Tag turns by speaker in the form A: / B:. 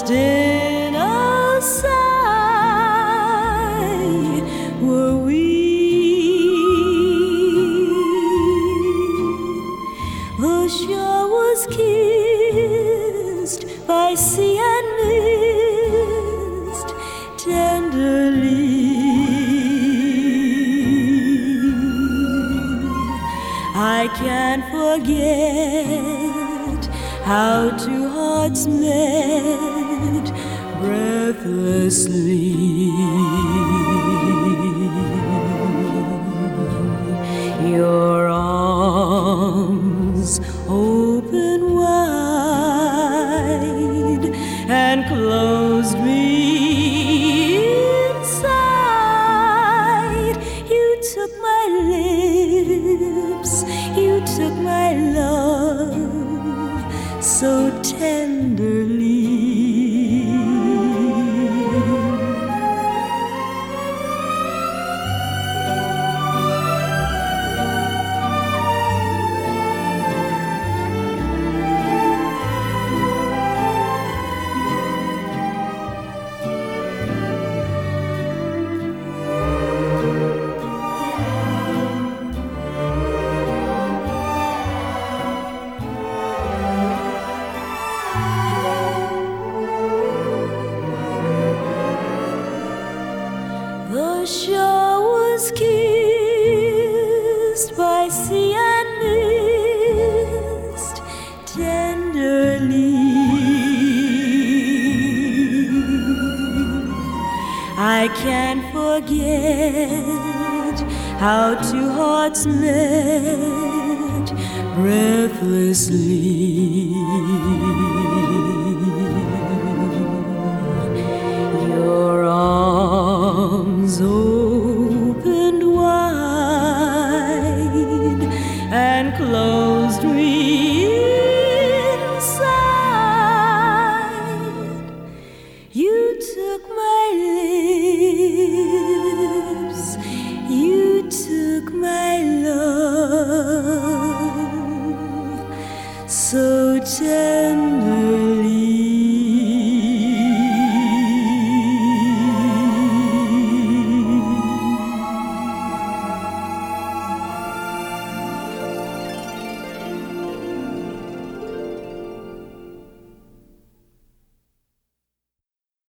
A: lost in a sigh were we. The shore was kissed by sea and mist tenderly. I can't forget how two hearts met breathlessly. Your arms open wide and closed me inside. You took my lips, you took my love so tenderly. The shore was kissed by sea and mist tenderly. I can't forget how two hearts met breathlessly. Your arms opened wide and closed me inside. You took my lips, you took my love so tenderly.